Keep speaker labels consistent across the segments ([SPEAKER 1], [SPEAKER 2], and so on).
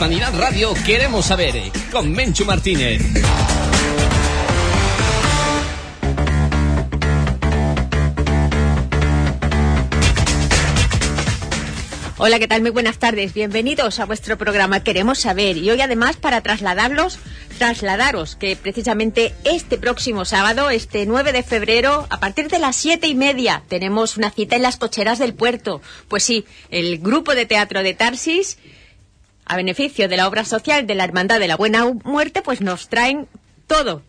[SPEAKER 1] Hispanidad Radio queremos saber, con Menchu Martínez.
[SPEAKER 2] Hola, ¿qué tal? Muy buenas tardes. Bienvenidos a vuestro programa Queremos Saber. Y hoy además para trasladaros que precisamente este próximo sábado, este 9 de febrero, a partir de las 7:30, tenemos una cita en las cocheras del puerto. Pues sí, el grupo de teatro de Tarsis, a beneficio de la obra social de la Hermandad de la Buena Muerte, pues nos traen todo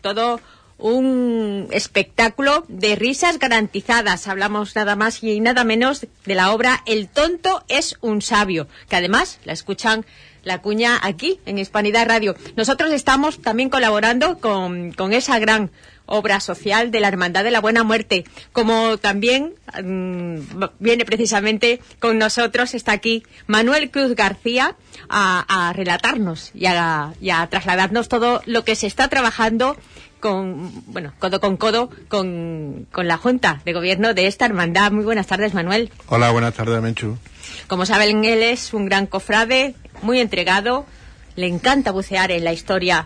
[SPEAKER 2] un espectáculo de risas garantizadas. Hablamos nada más y nada menos de la obra El tonto es un sabio, que además la escuchan la cuña aquí en Hispanidad Radio. Nosotros estamos también colaborando con esa gran obra social de la Hermandad de la Buena Muerte, como también viene precisamente con nosotros, está aquí Manuel Cruz García a relatarnos y a trasladarnos todo lo que se está trabajando codo con codo con la Junta de Gobierno de esta hermandad. Muy buenas tardes, Manuel.
[SPEAKER 3] Hola, buenas tardes, Menchu.
[SPEAKER 2] Como saben, él es un gran cofrade, muy entregado, le encanta bucear en la historia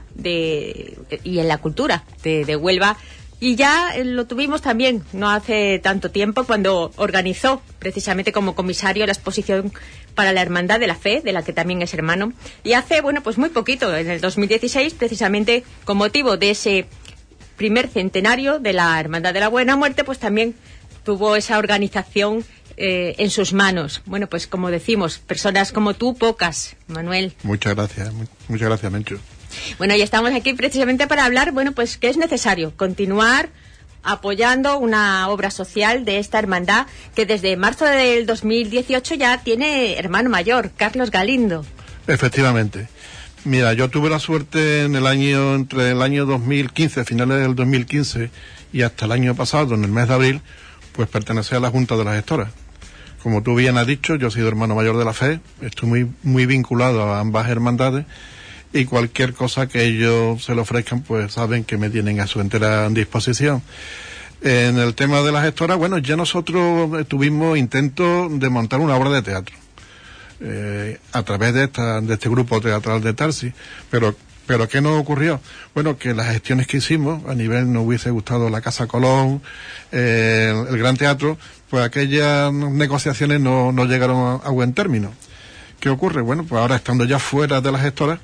[SPEAKER 2] y en la cultura de Huelva. Y ya lo tuvimos también no hace tanto tiempo cuando organizó precisamente como comisario la exposición para la Hermandad de la Fe, de la que también es hermano. Y hace, pues muy poquito, en el 2016, precisamente con motivo de ese primer centenario de la Hermandad de la Buena Muerte, pues también tuvo esa organización en sus manos. Bueno, pues como decimos, personas como tú, pocas, Manuel.
[SPEAKER 3] Muchas gracias, Menchu.
[SPEAKER 2] Bueno, y estamos aquí precisamente para hablar, pues que es necesario continuar apoyando una obra social de esta hermandad que desde marzo del 2018 ya tiene hermano mayor, Carlos Galindo.
[SPEAKER 3] Efectivamente. Mira, yo tuve la suerte entre el año 2015, finales del 2015 y hasta el año pasado, en el mes de abril, pues pertenecer a la Junta de las Gestoras. Como tú bien has dicho, yo he sido hermano mayor de la Fe, estoy muy, muy vinculado a ambas hermandades y cualquier cosa que ellos se le ofrezcan, pues saben que me tienen a su entera disposición. En el tema de las gestoras, ya nosotros tuvimos intentos de montar una obra de teatro. A través de este grupo teatral de Tarsis, pero ¿qué nos ocurrió? Que las gestiones que hicimos a nivel, nos hubiese gustado la Casa Colón, el Gran Teatro, pues aquellas negociaciones no llegaron a buen término. ¿Qué ocurre? Pues ahora estando ya fuera de las gestoras,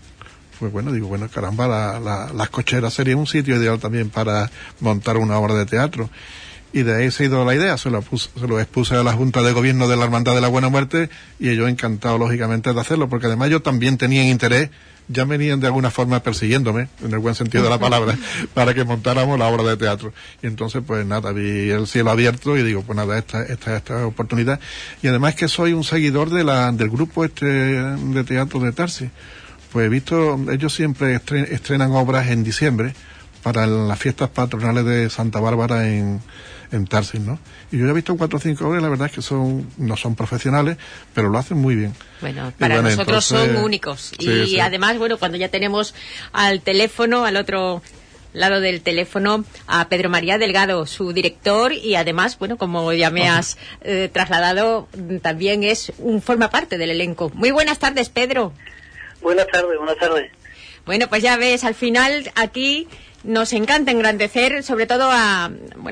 [SPEAKER 3] caramba, las cocheras sería un sitio ideal también para montar una obra de teatro. Y de ahí se ha ido la idea, se lo expuse a la Junta de Gobierno de la Hermandad de la Buena Muerte y ellos encantados, lógicamente, de hacerlo, porque además ellos también tenían interés, ya venían de alguna forma persiguiéndome, en el buen sentido de la palabra, para que montáramos la obra de teatro. Y entonces, vi el cielo abierto y digo, esta oportunidad. Y además que soy un seguidor del grupo de teatro de Tarsis. Pues he visto, ellos siempre estrenan obras en diciembre para las fiestas patronales de Santa Bárbara en Tarsis, ¿no? Y yo ya he visto 4 o 5 obras, la verdad es que no son profesionales, pero lo hacen muy bien.
[SPEAKER 2] Para nosotros son únicos. Sí. Además, cuando ya tenemos al teléfono, al otro lado del teléfono, a Pedro María Delgado, su director, y además, como ya me has trasladado, también forma parte del elenco. Muy buenas tardes, Pedro.
[SPEAKER 4] Buenas tardes.
[SPEAKER 2] Pues ya ves, al final aquí nos encanta engrandecer, sobre todo a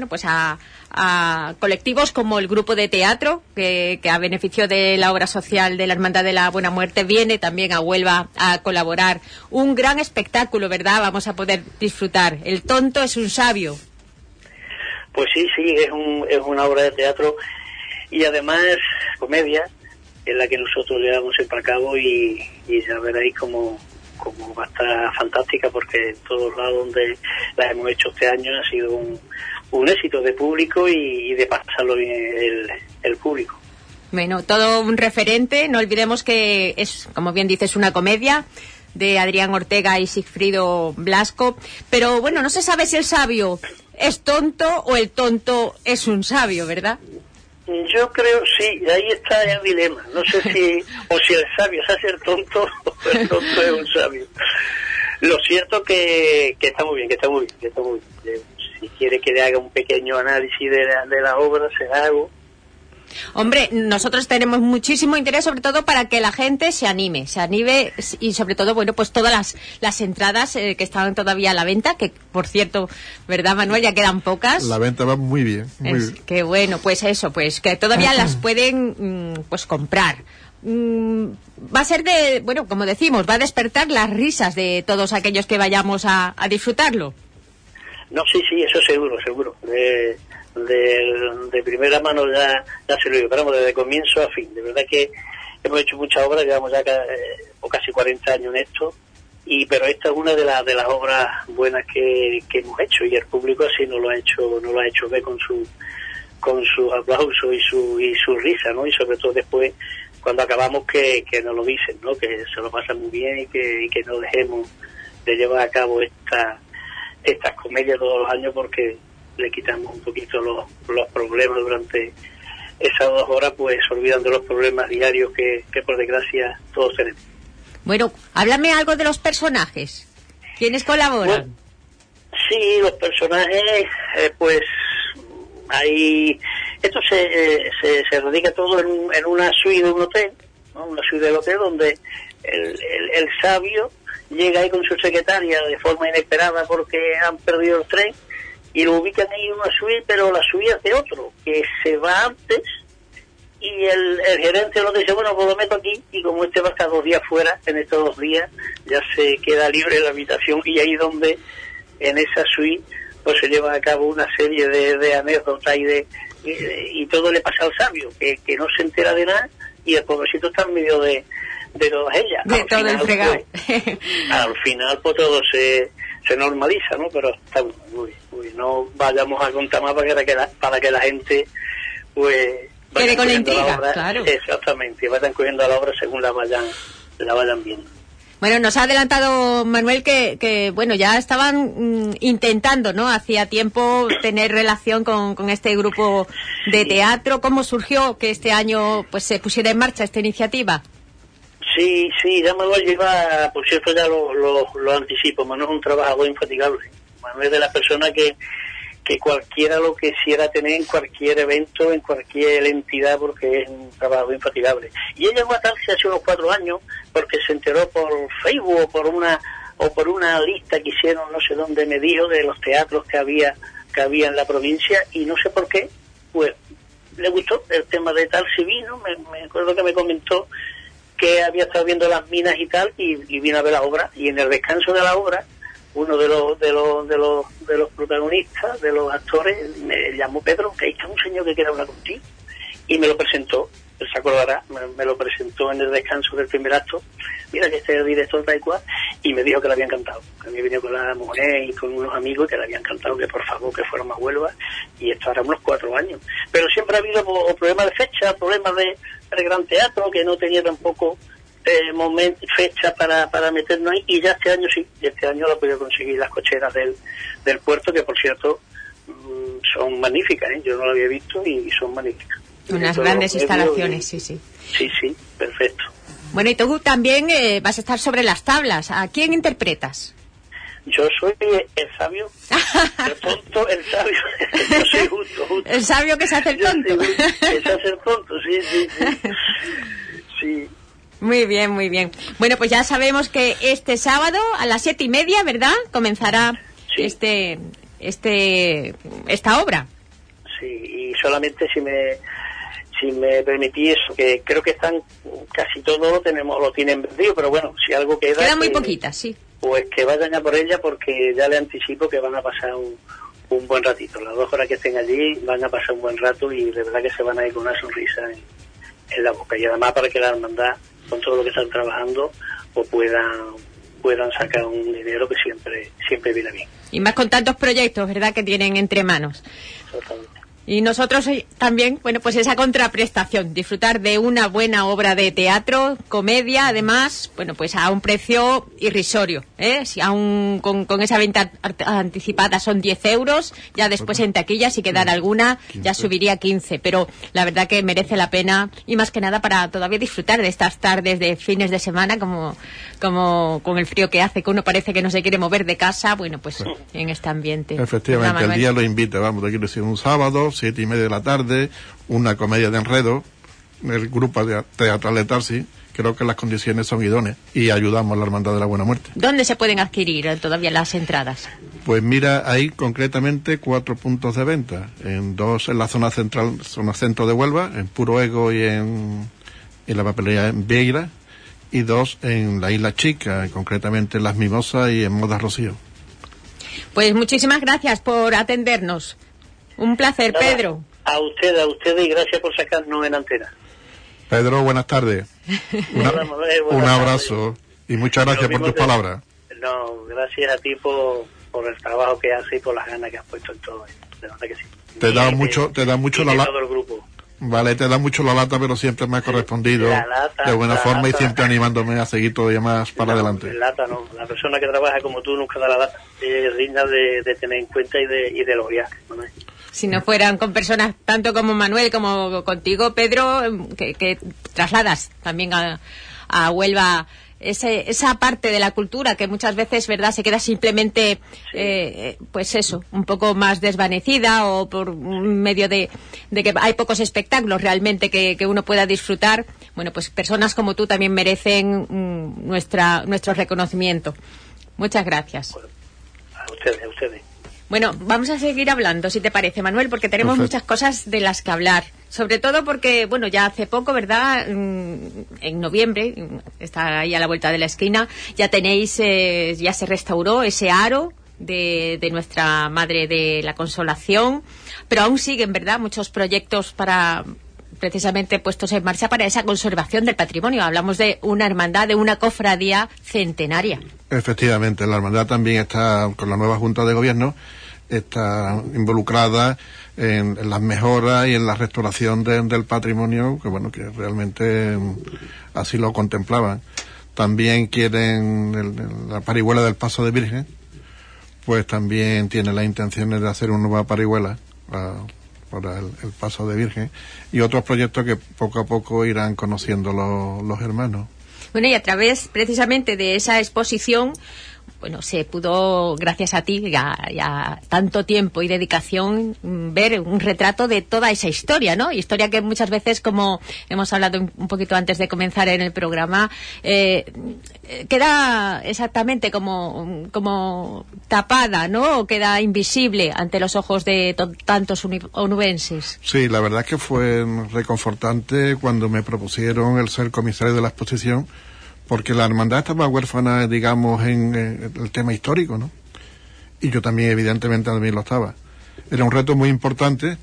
[SPEAKER 2] colectivos como el grupo de teatro, que a beneficio de la obra social de la Hermandad de la Buena Muerte viene también a Huelva a colaborar. Un gran espectáculo, ¿verdad? Vamos a poder disfrutar. El tonto es un sabio.
[SPEAKER 4] Pues sí, es una obra de teatro y además comedia, en la que nosotros le damos siempre a cabo y ya veréis cómo va a estar fantástica, porque en todos lados donde la hemos hecho este año ha sido un éxito de público y de pasarlo bien el público.
[SPEAKER 2] Todo un referente. No olvidemos que es, como bien dices, una comedia de Adrián Ortega y Sigfrido Blasco, pero no se sabe si el sabio es tonto o el tonto es un sabio, ¿verdad?
[SPEAKER 4] Yo creo, sí, ahí está el dilema. No sé si el sabio se hace el tonto o el tonto es un sabio. Lo cierto que está muy bien, Si quiere que le haga un pequeño análisis de la obra, se la hago.
[SPEAKER 2] Hombre, nosotros tenemos muchísimo interés, sobre todo para que la gente se anime y sobre todo, bueno, pues todas las entradas que estaban todavía a la venta, que por cierto, ¿verdad, Manuel? Ya quedan pocas.
[SPEAKER 3] La venta va muy bien.
[SPEAKER 2] Qué bueno, pues eso, pues que todavía las pueden pues comprar. Va a ser bueno, como decimos, va a despertar las risas de todos aquellos que vayamos a disfrutarlo.
[SPEAKER 4] No, sí, eso seguro. De primera mano ya se lo digo, pero desde comienzo a fin. De verdad que hemos hecho muchas obras, llevamos ya casi 40 años en esto, pero esta es una de las obras buenas que hemos hecho, y el público así nos lo ha hecho ver con sus aplausos y su risa, ¿no? Y sobre todo después, cuando acabamos, que nos lo dicen, ¿no? Que se lo pasan muy bien y que no dejemos de llevar a cabo estas comedias todos los años, porque le quitamos un poquito los problemas durante esas 2 horas, pues olvidando los problemas diarios que por desgracia todos tenemos.
[SPEAKER 2] Bueno, háblame algo de los personajes. ¿Quiénes colaboran?
[SPEAKER 4] Bueno, sí, los personajes, pues hay... Esto se radica todo en una suite de un hotel, ¿no? Una suite del hotel donde el sabio llega ahí con su secretaria de forma inesperada porque han perdido el tren, y lo ubican ahí en una suite, pero la suite es de otro, que se va antes, y el gerente lo dice, bueno, pues lo meto aquí, y como va a estar 2 días fuera, en estos 2 días ya se queda libre la habitación, y ahí donde, en esa suite, pues se lleva a cabo una serie de anécdotas y todo le pasa al sabio, que no se entera de nada, y el pobrecito está en medio de todas ellas.
[SPEAKER 2] De todo el fregado.
[SPEAKER 4] Al final, pues todo se normaliza, ¿no? Pero está muy, no vayamos a contar más para que la gente, pues,
[SPEAKER 2] quede con la intriga, claro.
[SPEAKER 4] Exactamente, vayan cogiendo a la obra según la vayan viendo.
[SPEAKER 2] Bueno, nos ha adelantado Manuel que bueno, ya estaban intentando, ¿no? Hacía tiempo tener relación con este grupo de teatro. ¿Cómo surgió que este año pues se pusiera en marcha esta iniciativa?
[SPEAKER 4] Sí, ya Manuel lleva, por cierto, ya lo anticipo, Manuel es un trabajador infatigable. Manuel es de la persona que cualquiera lo quisiera tener en cualquier evento, en cualquier entidad, porque es un trabajador infatigable. Y él llegó a Tarsi hace unos 4 años porque se enteró por Facebook o por una lista que hicieron, no sé dónde, me dijo, de los teatros que había en la provincia, y no sé por qué, pues le gustó el tema de Tarsi. Vino, me acuerdo que me comentó que había estado viendo las minas y tal, y vino a ver la obra, y en el descanso de la obra, uno de los protagonistas, de los actores, me llamó: Pedro, que ahí está un señor que quiere hablar contigo, y me lo presentó. Él se acordará, me lo presentó en el descanso del primer acto. Mira, que este es el director tal cual, y me dijo que le había encantado. A mí vino con la mujer y con unos amigos, que le había encantado, que por favor que fuéramos a Huelva, y esto hará unos 4 años. Pero siempre ha habido problemas de fecha, problemas del Gran Teatro, que no tenía tampoco fecha para meternos ahí, y ya este año sí, este año lo he podido conseguir, las cocheras del puerto, que por cierto son magníficas, yo no lo había visto y son magníficas.
[SPEAKER 2] Unas grandes instalaciones, sí.
[SPEAKER 4] Sí, perfecto.
[SPEAKER 2] Bueno, y tú también vas a estar sobre las tablas. ¿A quién interpretas?
[SPEAKER 4] Yo soy el sabio, el tonto, el sabio. Yo soy justo.
[SPEAKER 2] El sabio que se hace el tonto.
[SPEAKER 4] Que se hace el tonto, sí.
[SPEAKER 2] Muy bien. Bueno, pues ya sabemos que este sábado a las 7:30, ¿verdad?, comenzará esta obra. Sí,
[SPEAKER 4] y solamente si me permitís, que creo que están casi todos lo tienen vendido, pero bueno, si algo queda...
[SPEAKER 2] Quedan muy poquitas, sí.
[SPEAKER 4] Pues que vayan a por ella, porque ya le anticipo que van a pasar un buen ratito. Las 2 horas que estén allí van a pasar un buen rato, y de verdad que se van a ir con una sonrisa en la boca. Y además para que la hermandad, con todo lo que están trabajando, pues puedan sacar un dinero que siempre viene bien.
[SPEAKER 2] Y más con tantos proyectos, ¿verdad?, que tienen entre manos.
[SPEAKER 4] Totalmente.
[SPEAKER 2] Y nosotros también, bueno, pues esa contraprestación, disfrutar de una buena obra de teatro, comedia, además, bueno, pues a un precio irrisorio, si aún con esa venta anticipada son 10 euros, ya después en taquilla, si quedara alguna, 15. Ya subiría a 15, pero la verdad que merece la pena, y más que nada para todavía disfrutar de estas tardes de fines de semana, como con el frío que hace, que uno parece que no se quiere mover de casa, bueno, pues en este ambiente.
[SPEAKER 3] Efectivamente, el día lo invita, vamos, aquí lo hicimos un sábado, sábado, 7:30 de la tarde, una comedia de enredo, el grupo teatral de Tarsi. Creo que las condiciones son idóneas y ayudamos a la Hermandad de la Buena Muerte.
[SPEAKER 2] ¿Dónde se pueden adquirir todavía las entradas?
[SPEAKER 3] Pues mira, hay concretamente 4 puntos de venta, dos en la zona central, zona centro de Huelva, en Puro Ego y en la papelería en Vieira, y 2 en la Isla Chica, concretamente en Las Mimosas y en Moda Rocío.
[SPEAKER 2] Pues muchísimas gracias por atendernos. Un placer,
[SPEAKER 4] Nada,
[SPEAKER 2] Pedro.
[SPEAKER 4] A ustedes y gracias por sacarnos en antena.
[SPEAKER 3] Pedro, buenas tardes. Un abrazo y muchas gracias por tus palabras.
[SPEAKER 4] No, gracias a ti por el trabajo que haces y por las ganas que has puesto en todo. De verdad que sí.
[SPEAKER 3] Te da mucho la lata.
[SPEAKER 4] Todo el grupo.
[SPEAKER 3] Vale, te da mucho la lata, pero siempre me ha correspondido de buena forma y siempre animándome a seguir todavía más para adelante.
[SPEAKER 4] Lata no, la persona que trabaja como tú nunca da la lata. Es digna de tener en cuenta y de elogiar, ¿no?
[SPEAKER 2] Si no fueran con personas tanto como Manuel como contigo, Pedro, que trasladas también a Huelva esa parte de la cultura que muchas veces, verdad, se queda simplemente, pues eso, un poco más desvanecida, o por medio de que hay pocos espectáculos realmente que uno pueda disfrutar. Bueno, pues personas como tú también merecen nuestro reconocimiento. Muchas gracias.
[SPEAKER 4] Bueno, a ustedes.
[SPEAKER 2] Bueno, vamos a seguir hablando, si te parece, Manuel, porque tenemos muchas cosas de las que hablar. Sobre todo porque, bueno, ya hace poco, ¿verdad? En noviembre, está ahí a la vuelta de la esquina, ya tenéis, ya se restauró ese aro de nuestra Madre de la Consolación, pero aún siguen, ¿verdad?, muchos proyectos precisamente puestos en marcha para esa conservación del patrimonio. Hablamos de una hermandad, de una cofradía centenaria. Efectivamente,
[SPEAKER 3] la hermandad también está, con la nueva Junta de Gobierno, está involucrada en las mejoras y en la restauración del patrimonio, que bueno, que realmente así lo contemplaban. También quieren la parihuela del Paso de Virgen, pues también tiene las intenciones de hacer una nueva parihuela para el Paso de Virgen, y otros proyectos que poco a poco irán conociendo los hermanos.
[SPEAKER 2] Bueno, y a través precisamente de esa exposición, bueno, se pudo, gracias a ti, ya tanto tiempo y dedicación, ver un retrato de toda esa historia, ¿no? Historia que muchas veces, como hemos hablado un poquito antes de comenzar en el programa, queda exactamente como tapada, ¿no? O queda invisible ante los ojos de tantos onubenses.
[SPEAKER 3] Sí, la verdad es que fue reconfortante cuando me propusieron el ser comisario de la exposición, porque la hermandad estaba huérfana, digamos, en el tema histórico, ¿no? Y yo también, evidentemente, también lo estaba. Era un reto muy importante,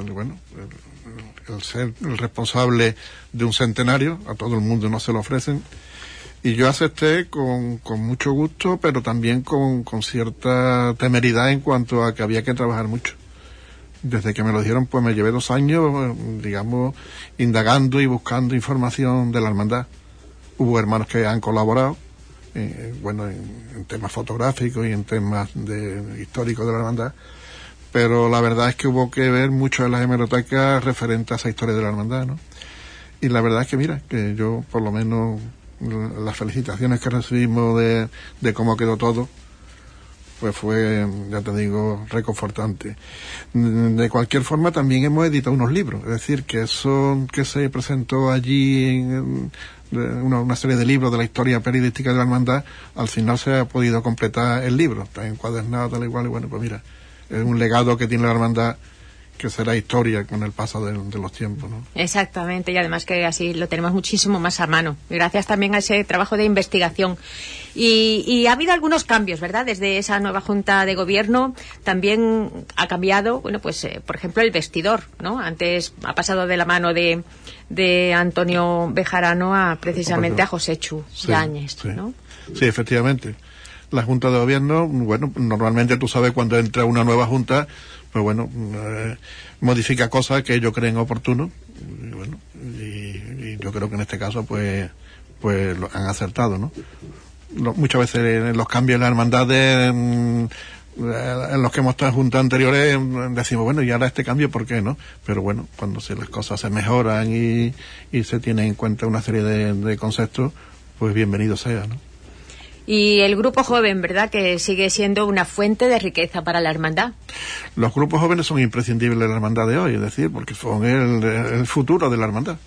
[SPEAKER 3] el ser el responsable de un centenario, a todo el mundo no se lo ofrecen, y yo acepté con mucho gusto, pero también con cierta temeridad en cuanto a que había que trabajar mucho. Desde que me lo dijeron, pues me llevé 2 años, digamos, indagando y buscando información de la hermandad. Hubo hermanos que han colaborado, en temas fotográficos y en temas históricos de la hermandad, pero la verdad es que hubo que ver mucho de las hemerotecas referentes a esa historia de la hermandad, ¿no? Y la verdad es que mira, que yo por lo menos las felicitaciones que recibimos de cómo quedó todo, pues fue, ya te digo, reconfortante. De cualquier forma, también hemos editado unos libros, es decir, que eso que se presentó allí una serie de libros de la historia periodística de la hermandad, al final se ha podido completar el libro, está encuadernado tal y cual, y bueno, pues mira, es un legado que tiene la hermandad que será historia con el paso de los tiempos, ¿no?
[SPEAKER 2] Exactamente, y además que así lo tenemos muchísimo más a mano, gracias también a ese trabajo de investigación. Y ha habido algunos cambios, ¿verdad? Desde esa nueva Junta de Gobierno también ha cambiado, bueno, pues por ejemplo el vestidor, ¿no? Antes ha pasado de la mano de Antonio Bejarano precisamente a José Chu Yáñez, ¿no?
[SPEAKER 3] Sí, efectivamente. La Junta de Gobierno, bueno, normalmente tú sabes cuando entra una nueva Junta, pues bueno, modifica cosas que ellos creen oportuno, y bueno, y yo creo que en este caso pues lo han acertado, ¿no? Muchas veces en los cambios en las hermandades en los que hemos estado en juntas anteriores decimos, bueno, y ahora este cambio, ¿por qué no? Pero bueno, cuando las cosas se mejoran y se tiene en cuenta una serie de conceptos, pues bienvenido sea, ¿no?
[SPEAKER 2] Y el grupo joven, ¿verdad?, que sigue siendo una fuente de riqueza para la hermandad.
[SPEAKER 3] Los grupos jóvenes son imprescindibles de la hermandad de hoy, es decir, porque son el futuro de la hermandad.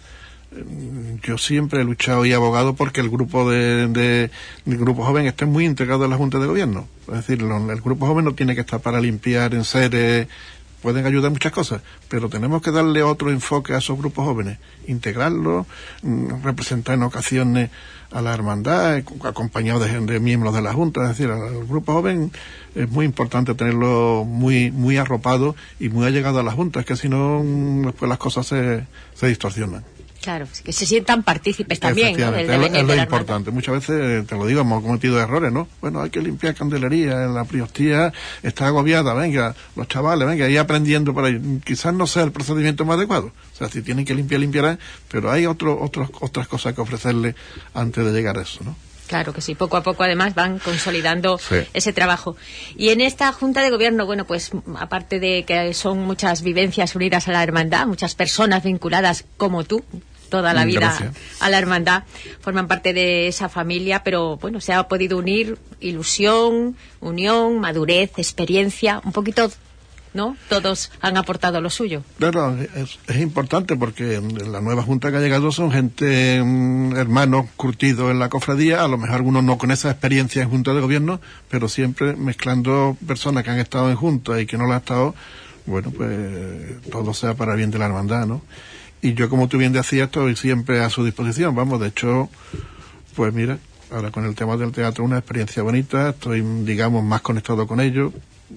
[SPEAKER 3] Yo siempre he luchado y abogado porque el grupo el grupo joven esté muy integrado en la Junta de Gobierno. Es decir, el grupo joven no tiene que estar para limpiar en seres, pueden ayudar muchas cosas, pero tenemos que darle otro enfoque a esos grupos jóvenes, integrarlos, representar en ocasiones a la hermandad, acompañado de miembros de la Junta. Es decir, el grupo joven es muy importante tenerlo muy arropado y muy allegado a la Junta, es que si no, después las cosas se distorsionan.
[SPEAKER 2] Claro, que se sientan partícipes también, ¿no?, del devenir
[SPEAKER 3] es
[SPEAKER 2] de
[SPEAKER 3] lo
[SPEAKER 2] la
[SPEAKER 3] importante.
[SPEAKER 2] hermandad.
[SPEAKER 3] Muchas veces, te lo digo, hemos cometido errores, ¿no? Bueno, hay que limpiar candelería, la priostía está agobiada, venga, los chavales, venga, ir aprendiendo por ahí. Quizás no sea el procedimiento más adecuado. O sea, si tienen que limpiar, limpiarán, pero hay otras cosas que ofrecerles antes de llegar a eso, ¿no?
[SPEAKER 2] Claro que sí, poco a poco además van consolidando ese trabajo. Y en esta Junta de Gobierno, bueno, pues aparte de que son muchas vivencias unidas a la hermandad, muchas personas vinculadas como tú, toda la vida a la hermandad, forman parte de esa familia, pero bueno, se ha podido unir ilusión, unión, madurez, experiencia, un poquito, ¿no? Todos han aportado lo suyo.
[SPEAKER 3] Claro, es importante porque la nueva Junta que ha llegado son gente, hermanos curtidos en la cofradía, a lo mejor algunos no con esa experiencia en Junta de Gobierno, pero siempre mezclando personas que han estado en Junta y que no lo han estado, bueno, pues todo sea para el bien de la hermandad, ¿no? Y yo, como tú bien decías, estoy siempre a su disposición, vamos, de hecho, pues mira, ahora con el tema del teatro, una experiencia bonita, estoy, digamos, más conectado con ellos,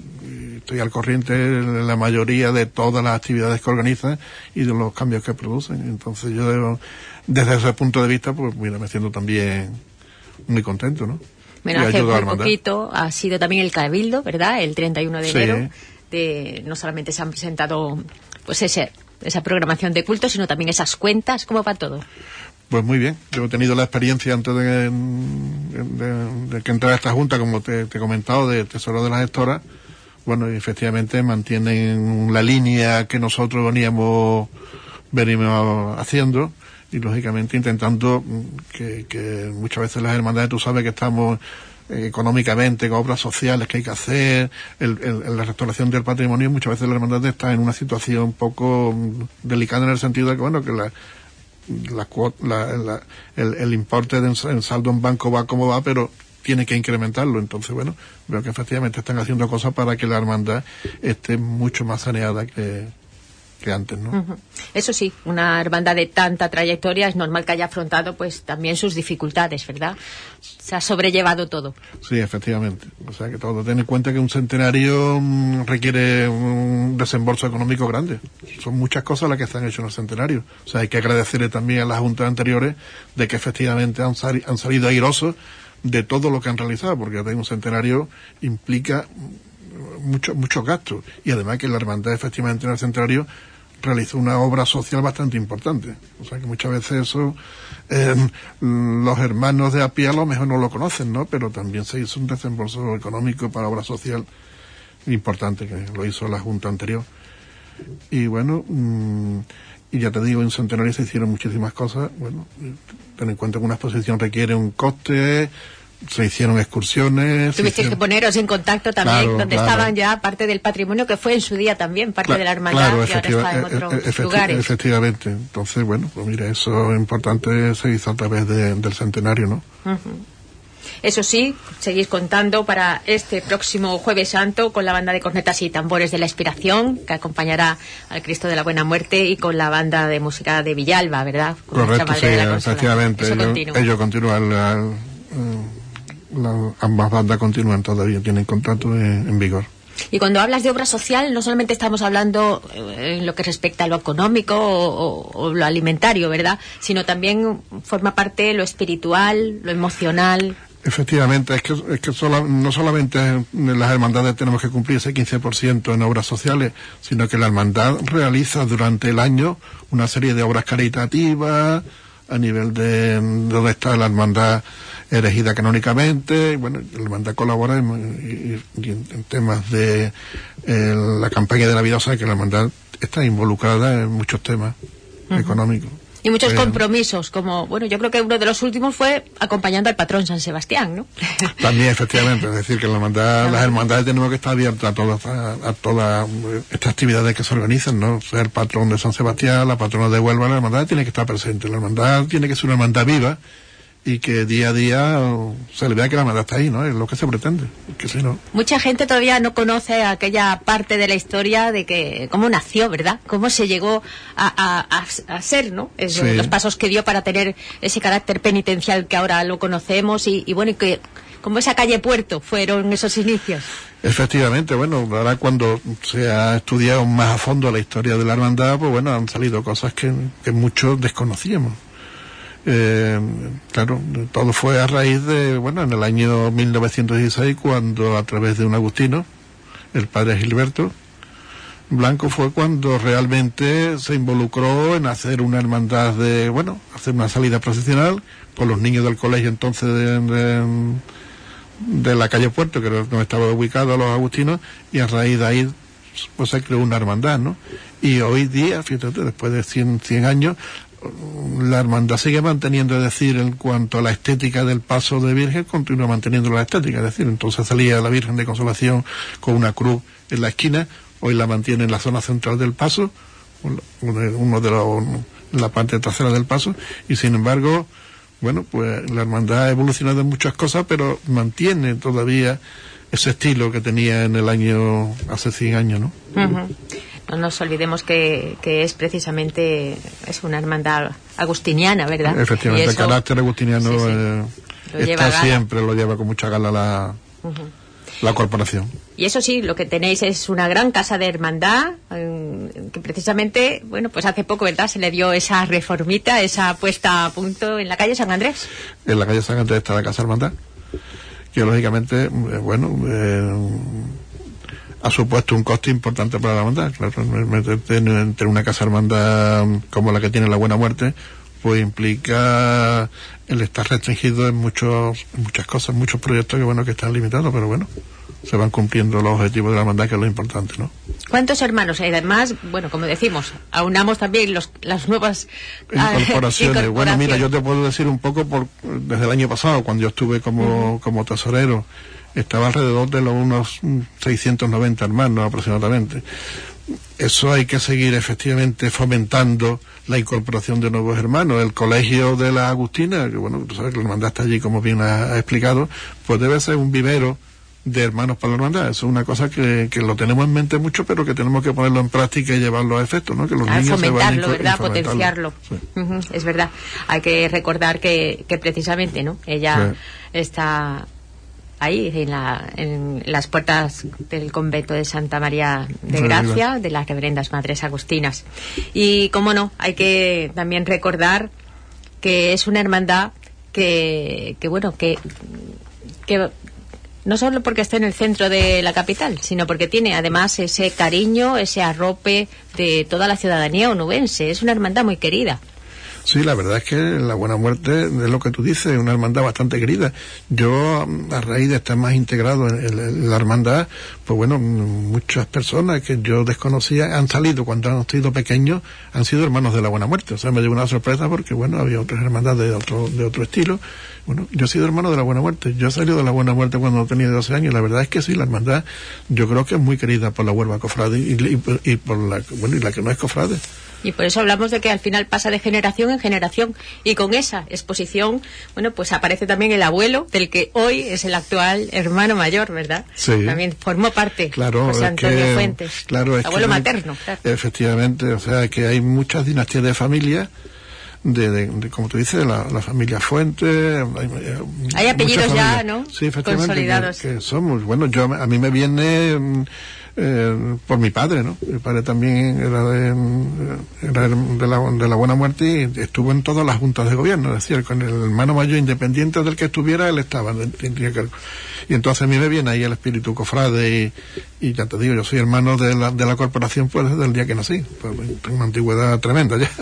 [SPEAKER 3] estoy al corriente de la mayoría de todas las actividades que organizan y de los cambios que producen. Entonces yo, desde ese punto de vista, pues mira, me siento también muy contento, ¿no?
[SPEAKER 2] Bueno, hace muy poquito ha sido también el Cabildo, ¿verdad?, el 31 de enero, no solamente se han presentado, pues esa programación de culto, sino también esas cuentas. ¿Cómo va todo?
[SPEAKER 3] Pues muy bien. Yo he tenido la experiencia antes de que entrara a esta Junta, como te he comentado, de Tesoro de las Gestoras. Bueno, y efectivamente mantienen la línea que nosotros venimos haciendo y, lógicamente, intentando que muchas veces las hermandades, tú sabes que estamos económicamente, con obras sociales que hay que hacer, la restauración del patrimonio, muchas veces la hermandad está en una situación un poco delicada en el sentido de que, bueno, que el importe en saldo en banco va como va, pero tiene que incrementarlo. Entonces, bueno, veo que efectivamente están haciendo cosas para que la hermandad esté mucho más saneada que antes, ¿no?
[SPEAKER 2] Uh-huh. Eso sí, una hermandad de tanta trayectoria es normal que haya afrontado pues también sus dificultades, ¿verdad? Se ha sobrellevado todo.
[SPEAKER 3] Sí, efectivamente. O sea que todo, ten en cuenta que un centenario requiere un desembolso económico grande. Son muchas cosas las que están hechas en el centenario. O sea, hay que agradecerle también a las juntas anteriores de que efectivamente han salido airosos de todo lo que han realizado, porque un centenario implica muchos gastos, y además que la hermandad efectivamente en el centenario realizó una obra social bastante importante. O sea que muchas veces eso los hermanos de a pie a lo mejor no lo conocen, ¿no? Pero también se hizo un desembolso económico para obra social importante, que lo hizo la Junta anterior. Y bueno, y ya te digo, en Centenario se hicieron muchísimas cosas. Bueno, ten en cuenta que una exposición requiere un coste, se hicieron excursiones.
[SPEAKER 2] Tuvisteis que poneros en contacto también, donde estaban ya parte del patrimonio que fue en su día también, parte de la hermandad, y ahora está en otros lugares.
[SPEAKER 3] Efectivamente. Entonces, bueno, pues mira, eso es importante, se hizo a través del centenario, ¿no?
[SPEAKER 2] Uh-huh. Eso sí, seguís contando para este próximo Jueves Santo con la banda de cornetas y tambores de la Inspiración, que acompañará al Cristo de la Buena Muerte, y con la banda de música de Villalba, ¿verdad? Con
[SPEAKER 3] correcto, sí, efectivamente. Ellos continúan, ambas bandas continúan todavía, tienen contrato en vigor.
[SPEAKER 2] Y cuando hablas de obra social, no solamente estamos hablando en lo que respecta a lo económico o lo alimentario, ¿verdad? Sino también forma parte lo espiritual, lo emocional.
[SPEAKER 3] Efectivamente, es que no solamente en las hermandades tenemos que cumplir ese 15% en obras sociales, sino que la hermandad realiza durante el año una serie de obras caritativas a nivel de donde está la hermandad erigida canónicamente. Bueno, la hermandad colabora en temas de la campaña de la vida, o sea que la hermandad está involucrada en muchos temas económicos.
[SPEAKER 2] Y muchos compromisos, como, bueno, yo creo que uno de los últimos fue acompañando al patrón San Sebastián, ¿no?
[SPEAKER 3] También, efectivamente, es decir, que las hermandades tenemos que estar abiertas a todas estas actividades que se organizan, ¿no? Ser patrón de San Sebastián, la patrona de Huelva, la hermandad tiene que estar presente, la hermandad tiene que ser una hermandad viva, y que día a día se le vea que la hermandad está ahí, ¿no? Es lo que se pretende, que si no...
[SPEAKER 2] Mucha gente todavía no conoce aquella parte de la historia de que cómo nació, ¿verdad? Cómo se llegó a ser, ¿no? Los pasos que dio para tener ese carácter penitencial que ahora lo conocemos y bueno, y que como esa calle Puerto fueron esos inicios.
[SPEAKER 3] Efectivamente, bueno, ahora cuando se ha estudiado más a fondo la historia de la hermandad, pues bueno, han salido cosas que muchos desconocíamos. Claro, todo fue a raíz de, bueno, en el año 1916, cuando a través de un agustino, el padre Gilberto Blanco, fue cuando realmente se involucró en hacer una hermandad hacer una salida procesional con los niños del colegio entonces de la calle Puerto, que era donde estaba ubicado los agustinos, y a raíz de ahí pues se creó una hermandad, ¿no? Y hoy día, fíjate, después de 100 años, la hermandad sigue manteniendo, es decir, en cuanto a la estética del paso de Virgen, continúa manteniendo la estética, es decir, entonces salía la Virgen de Consolación con una cruz en la esquina, hoy la mantiene en la zona central del paso, en la parte trasera del paso, y sin embargo, bueno, pues la hermandad ha evolucionado en muchas cosas, pero mantiene todavía ese estilo que tenía en el año, hace 100 años, ¿no?
[SPEAKER 2] Uh-huh. No nos olvidemos que es precisamente una hermandad agustiniana, ¿verdad?
[SPEAKER 3] Efectivamente, el carácter agustiniano lo lleva con mucha gala la corporación.
[SPEAKER 2] Y eso sí, lo que tenéis es una gran casa de hermandad, que precisamente, bueno, pues hace poco, ¿verdad?, se le dio esa reformita, esa puesta a punto en la calle San Andrés.
[SPEAKER 3] En la calle San Andrés está la casa hermandad, que lógicamente, ha supuesto un coste importante para la hermandad. Claro, meterte entre una casa hermandad como la que tiene la Buena Muerte, pues implica el estar restringido en muchas cosas, muchos proyectos que están limitados, pero bueno, se van cumpliendo los objetivos de la hermandad, que es lo importante, ¿no?
[SPEAKER 2] ¿Cuántos hermanos? Y además, bueno, como decimos, aunamos también las nuevas
[SPEAKER 3] incorporaciones. Bueno, mira, yo te puedo decir un poco desde el año pasado, cuando yo estuve como tesorero, estaba alrededor de unos 690 hermanos aproximadamente. Eso hay que seguir efectivamente fomentando la incorporación de nuevos hermanos. El colegio de la Agustina, que bueno, tú sabes que la hermandad está allí, como bien ha explicado, pues debe ser un vivero de hermanos para la hermandad. Eso es una cosa que lo tenemos en mente mucho, pero que tenemos que ponerlo en práctica y llevarlo a efecto, ¿no? Que los niños
[SPEAKER 2] fomentarlo, ¿verdad? Potenciarlo. Sí. Uh-huh, es verdad. Hay que recordar que precisamente, ¿no? Ella está ahí en las puertas del convento de Santa María de Gracia, de las Reverendas Madres Agustinas. Y cómo no, hay que también recordar que es una hermandad que no solo porque esté en el centro de la capital, sino porque tiene además ese cariño, ese arrope de toda la ciudadanía onubense. Es una hermandad muy querida.
[SPEAKER 3] Sí, la verdad es que la Buena Muerte, es lo que tú dices, es una hermandad bastante querida. Yo, a raíz de estar más integrado en la hermandad, pues bueno, muchas personas que yo desconocía han salido cuando han sido pequeños, han sido hermanos de la Buena Muerte. O sea, me dio una sorpresa porque, bueno, había otras hermandades de otro estilo. Bueno, yo he sido hermano de la Buena Muerte. Yo he salido de la Buena Muerte cuando tenía 12 años. La verdad es que sí, la hermandad, yo creo que es muy querida por la Huelva cofrade y por la que no es cofrade.
[SPEAKER 2] Y por eso hablamos de que al final pasa de generación en generación. Y con esa exposición, bueno, pues aparece también el abuelo, del que hoy es el actual hermano mayor, ¿verdad?
[SPEAKER 3] Sí.
[SPEAKER 2] También formó parte,
[SPEAKER 3] claro,
[SPEAKER 2] José Antonio Fuentes.
[SPEAKER 3] Claro, es
[SPEAKER 2] abuelo materno. Claro.
[SPEAKER 3] Efectivamente, o sea, que hay muchas dinastías de familia, de como tú dices, la familia Fuentes.
[SPEAKER 2] Hay apellidos ya, ¿no?
[SPEAKER 3] Sí, efectivamente.
[SPEAKER 2] Consolidados.
[SPEAKER 3] Que somos. Bueno, a mí me viene... por mi padre, ¿no? Mi padre también era de la Buena Muerte y estuvo en todas las juntas de gobierno, es decir, con el hermano mayor, independiente del que estuviera, él estaba. Y entonces a mí me viene ahí el espíritu cofrade y ya te digo, yo soy hermano de la corporación pues desde el día que nací. Pues, tengo una antigüedad tremenda ya.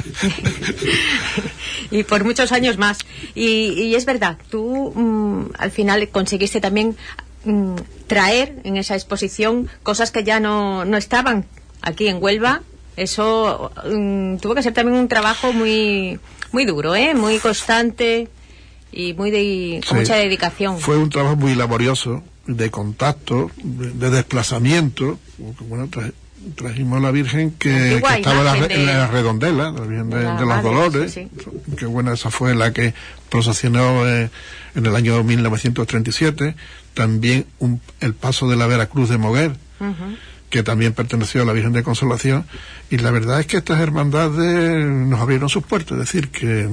[SPEAKER 2] Y por muchos años más. Y es verdad, tú al final conseguiste también traer en esa exposición cosas que ya no estaban aquí en Huelva, Eso tuvo que ser también un trabajo muy muy duro, muy constante y con mucha dedicación.
[SPEAKER 3] Fue un trabajo muy laborioso, de contacto, de desplazamiento. Bueno, trajimos a la Virgen que estaba en la Redondela, la Virgen de los Dolores, sí. Que bueno, esa fue la que procesionó en el año 1937. También el paso de la Veracruz de Moguer, que también perteneció a la Virgen de Consolación, y la verdad es que estas hermandades nos abrieron sus puertas. Es decir, que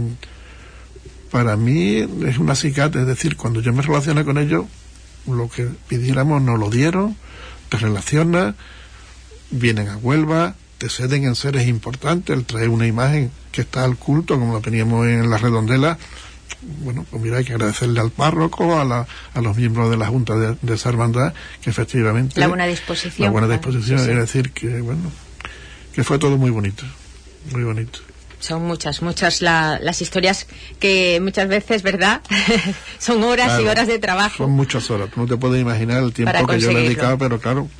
[SPEAKER 3] para mí es un acicate, es decir, cuando yo me relacioné con ellos, lo que pidiéramos nos lo dieron, te relacionas, vienen a Huelva, te ceden en seres importantes, el traer una imagen que está al culto, como lo teníamos en la Redondela. Bueno, pues mira, hay que agradecerle al párroco, a los miembros de la Junta de esa hermandad, que efectivamente...
[SPEAKER 2] La buena disposición.
[SPEAKER 3] La buena disposición, sí. Es decir, que bueno, que fue todo muy bonito, muy bonito.
[SPEAKER 2] Son muchas las historias que muchas veces, ¿verdad? Son horas, claro, y horas de trabajo.
[SPEAKER 3] Son muchas horas, tú no te puedes imaginar el tiempo que yo le dedicaba, pero claro,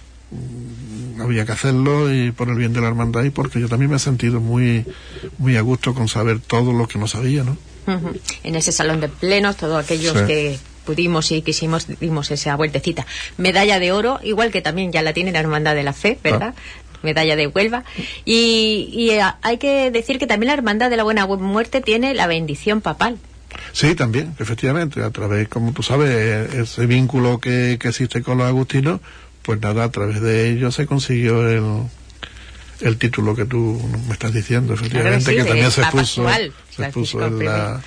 [SPEAKER 3] había que hacerlo, y por el bien de la hermandad, y porque yo también me he sentido muy muy a gusto con saber todo lo que no sabía, ¿no?
[SPEAKER 2] En ese salón de plenos, todos aquellos que pudimos y quisimos, dimos esa vueltecita. Medalla de oro, igual que también ya la tiene la Hermandad de la Fe, ¿verdad? Medalla de Huelva. Y hay que decir que también la Hermandad de la Buena Muerte tiene la bendición papal.
[SPEAKER 3] Sí, también, efectivamente, a través, como tú sabes, ese vínculo que existe con los agustinos, pues nada, a través de ellos se consiguió el título que tú me estás diciendo, efectivamente, claro, sí, que también se expuso en la...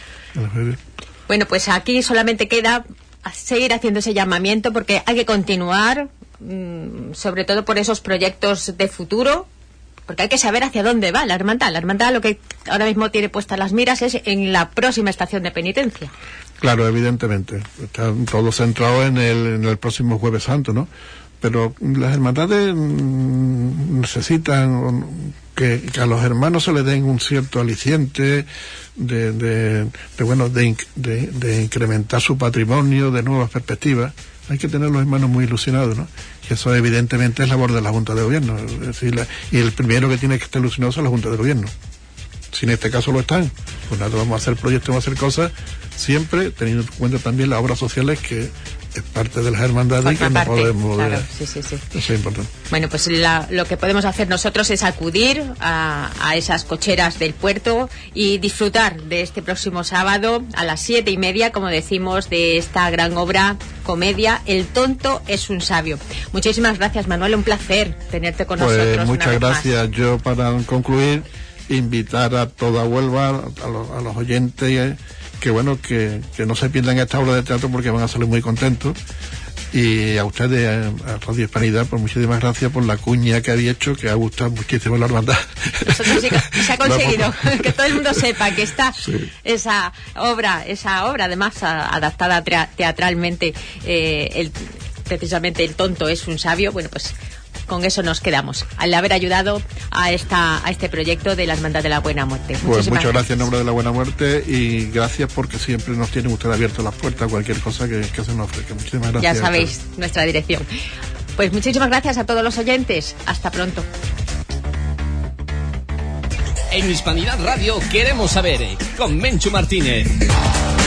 [SPEAKER 2] Bueno, pues aquí solamente queda seguir haciendo ese llamamiento, porque hay que continuar, sobre todo por esos proyectos de futuro, porque hay que saber hacia dónde va la hermandad. La hermandad, lo que ahora mismo tiene puestas las miras es en la próxima estación de penitencia. Claro, evidentemente, está todo centrado en el próximo Jueves Santo, ¿no? Pero las hermandades necesitan que a los hermanos se les den un cierto aliciente de incrementar su patrimonio, de nuevas perspectivas. Hay que tener los hermanos muy ilusionados, ¿no? Y eso evidentemente es labor de la Junta de Gobierno. Es decir, y el primero que tiene que estar ilusionado es la Junta de Gobierno. Si en este caso lo están, pues nada, vamos a hacer proyectos, vamos a hacer cosas, siempre teniendo en cuenta también las obras sociales, que es parte de las hermandades, y que no podemos... Claro, sí. Eso es importante. Bueno, pues lo que podemos hacer nosotros es acudir a esas cocheras del puerto y disfrutar de este próximo sábado a las 7:30, como decimos, de esta gran obra, comedia, El tonto es un sabio. Muchísimas gracias, Manuel, un placer tenerte con nosotros. Muchas gracias. Yo, para concluir, invitar a toda Huelva, a los oyentes, que bueno, que no se pierdan esta obra de teatro, porque van a salir muy contentos. Y a ustedes, a Radio Hispanidad, pues muchísimas gracias por la cuña que había hecho, que ha gustado muchísimo la hermandad. Nosotros sí, se ha conseguido que todo el mundo sepa que está esa obra además adaptada teatralmente, precisamente El tonto es un sabio. Bueno, pues con eso nos quedamos, al haber ayudado a este proyecto de la Hermandad de la Buena Muerte. Pues muchas gracias en nombre de la Buena Muerte, y gracias porque siempre nos tienen ustedes abiertas las puertas a cualquier cosa que se nos ofrezca. Muchísimas gracias. Ya sabéis nuestra dirección. Pues muchísimas gracias a todos los oyentes. Hasta pronto.
[SPEAKER 1] En Hispanidad Radio queremos saber, con Menchu Martínez.